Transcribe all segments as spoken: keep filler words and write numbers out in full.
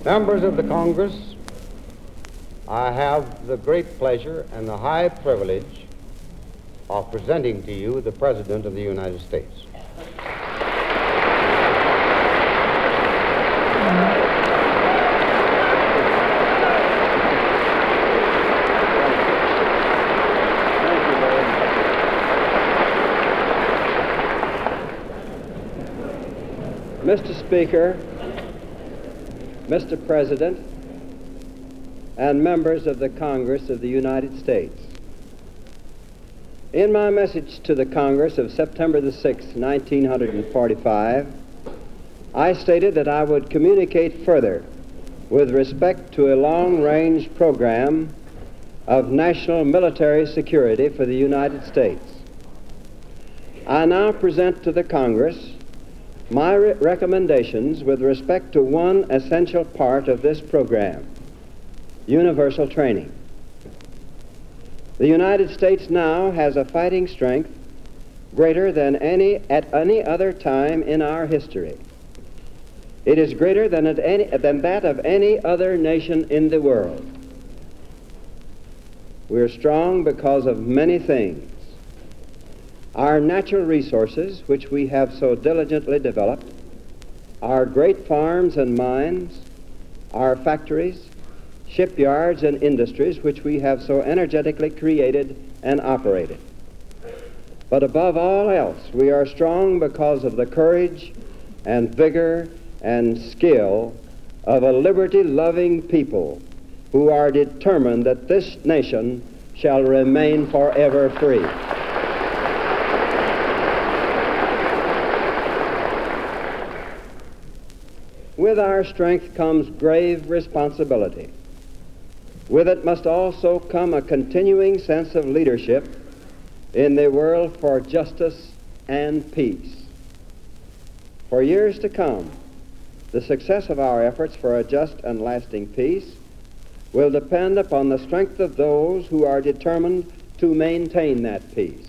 Members of the Congress, I have the great pleasure and the high privilege of presenting to you the President of the United States. Mister Speaker, Mister President, and members of the Congress of the United States. In my message to the Congress of September the sixth, nineteen forty-five, I stated that I would communicate further with respect to a long-range program of national military security for the United States. I now present to the Congress my re- recommendations with respect to one essential part of this program: universal training. The United States now has a fighting strength greater than any at any other time in our history. It is greater than, at any, than that of any other nation in the world. We're strong because of many things. Our natural resources, which we have so diligently developed, our great farms and mines, our factories, shipyards and industries, which we have so energetically created and operated. But above all else, we are strong because of the courage and vigor and skill of a liberty-loving people who are determined that this nation shall remain forever free. With our strength comes grave responsibility. With it must also come a continuing sense of leadership in the world for justice and peace. For years to come, the success of our efforts for a just and lasting peace will depend upon the strength of those who are determined to maintain that peace.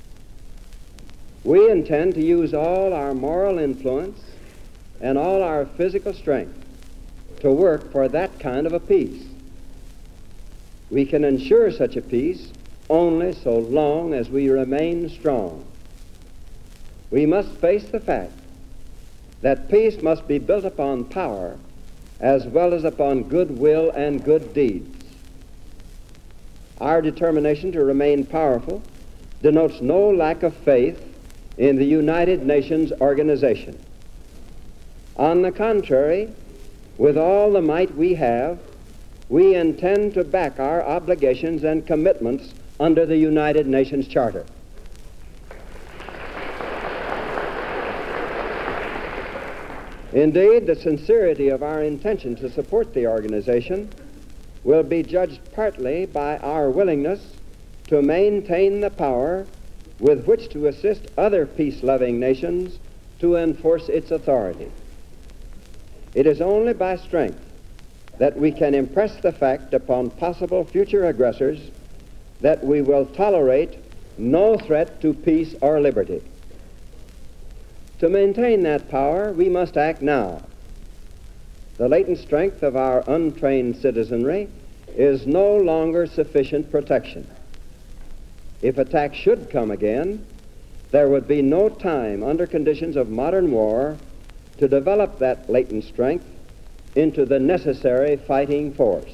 We intend to use all our moral influence and all our physical strength to work for that kind of a peace. We can ensure such a peace only so long as we remain strong. We must face the fact that peace must be built upon power as well as upon goodwill and good deeds. Our determination to remain powerful denotes no lack of faith in the United Nations organization. On the contrary, with all the might we have, we intend to back our obligations and commitments under the United Nations Charter. Indeed, the sincerity of our intention to support the organization will be judged partly by our willingness to maintain the power with which to assist other peace-loving nations to enforce its authority. It is only by strength that we can impress the fact upon possible future aggressors that we will tolerate no threat to peace or liberty. To maintain that power, we must act now. The latent strength of our untrained citizenry is no longer sufficient protection. If attack should come again, there would be no time under conditions of modern war to develop that latent strength into the necessary fighting force.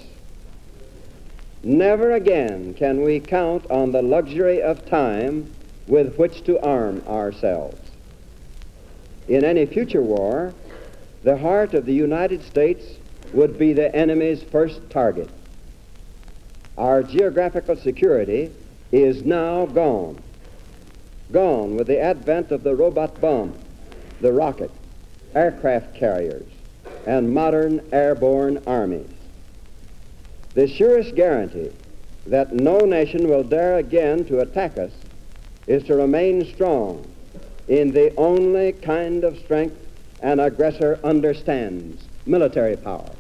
Never again can we count on the luxury of time with which to arm ourselves. In any future war, the heart of the United States would be the enemy's first target. Our geographical security is now gone. Gone with the advent of the robot bomb, the rocket, aircraft carriers, and modern airborne armies. The surest guarantee that no nation will dare again to attack us is to remain strong in the only kind of strength an aggressor understands, military power.